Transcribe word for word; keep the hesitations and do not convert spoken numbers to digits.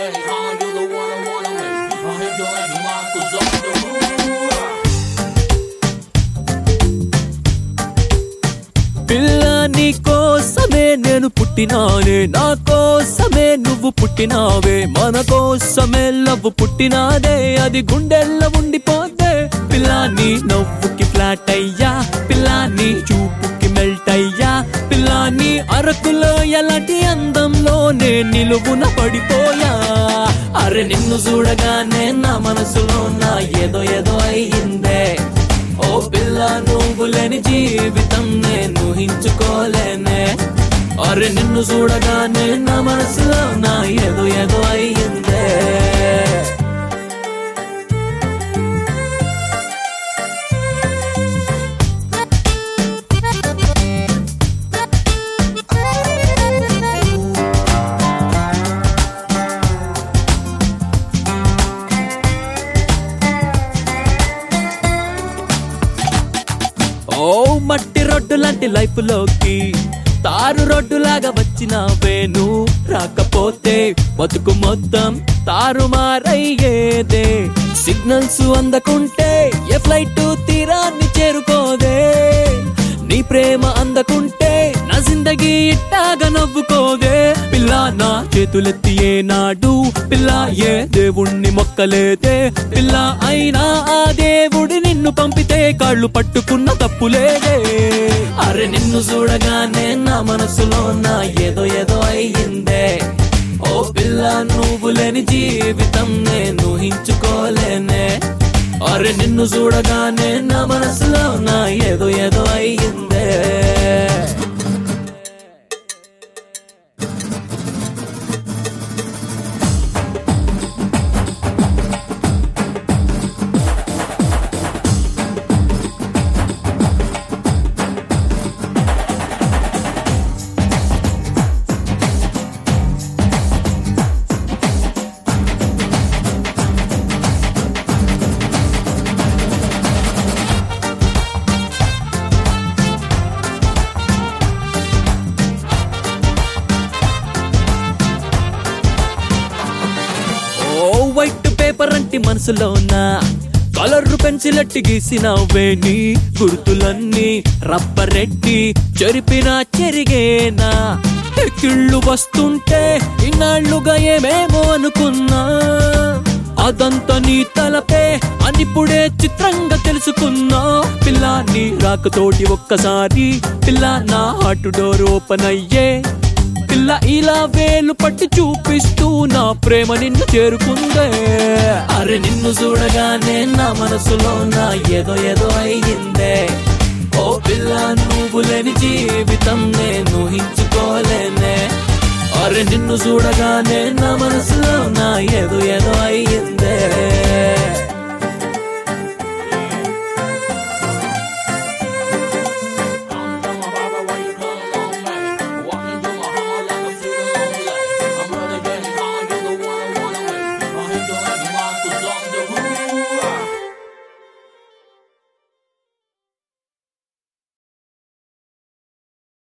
make. Huh? You're the one I wanna make. I hate your lady mom, cause I'm the rule. పిల్ల నీ కోసమే నేను పుట్టినానే, నా కోసమే నువ్వు పుట్టినావే, మన కోసమే లవ్ పుట్టినాదే, అది గుండెల్లో ఉండిపోతే. పిల్ల నీ నవ్వుకి ఫ్లాట్ అయ్యా, పిల్ల నీ చూపుకి మెల్ట్ అయ్యా, పిల్ల నీ అరకులో ఎలాంటి అందంలోనే నిలువున పడిపోయా. అరే నిన్ను చూడగానే నా మనసులో నా ఏదో ఏదో అయ్యిందే. ఓ పిల్ల నువ్వు లేని జీవితం నేను ఊహించుకోలేనే. అరే నిన్ను చూడగానే నా మనసులో నా ఏదో ఏదో అయ్యిందే. ఓ మట్టి రోడ్డు లాంటి లైఫ్ లోకి తారు రోడ్డు లాగా వచ్చినావే, నువ్వు రాకపోతే బతుకు మొత్తం తారుమారయ్యేదే. సిగ్నల్స్ అందకుంటే ఏ ఫ్లైట్ తీరాన్ని చేరుకోదే, నీ ప్రేమ అందకుంటే నా జిందగీ ఇట్టాగా నవ్వుకోదే. పిల్ల నా చేతులెత్తి ఏనాడు పిల్ల ఏ దేవుణ్ణి మొక్కలేదే, పిల్ల అయినా ఆ దేవుడి నిన్ను పంపితే కాళ్ళు పట్టుకున్న తప్పులేదే. అరే నిన్ను చూడగానే నా మనసులో నా ఏదో ఏదో అయ్యిందే. ఓ పిల్ల నువ్వు లేని జీవితం నేను ఊహించుకోలేనే. అరే నిన్ను చూడగానే నా మనసులో నా ఏదో ఏదో అయ్యిందే. వైట్ పేపర్ అంటి మనసులోనా కలర్ పెన్సిల్ అట్టి గీసినవే, నీ గుర్తులన్నీ రబ్బరెట్టి చెరిపినా చెరిగేనా. ఎక్కిళ్ళు వస్తుంటే ఇన్నాళ్లుగా ఏమేమో అనుకున్నా, అదంతా నీ తలపే అనిప్పుడే చిత్రంగా తెలుసుకున్నా. పిల్ల నీ రాకతోటి ఒక్కసారి పిల్ల నా హార్ట్ డోర్ ఓపెన్ అయ్యే. పిల్ల ఇలా వేలు పట్టి చూపిస్తూ నా ప్రేమ నిన్ను చేరుకుందే. అరే నిన్ను చూడగానే నా మనసులో నా ఏదో ఏదో అయ్యిందే. ఓ పిల్ల నువ్వు లేని జీవితం నేను ఊహించుకోలేనే. అరే నిన్ను చూడగానే నా మనసులో నా ఏదో ఏదో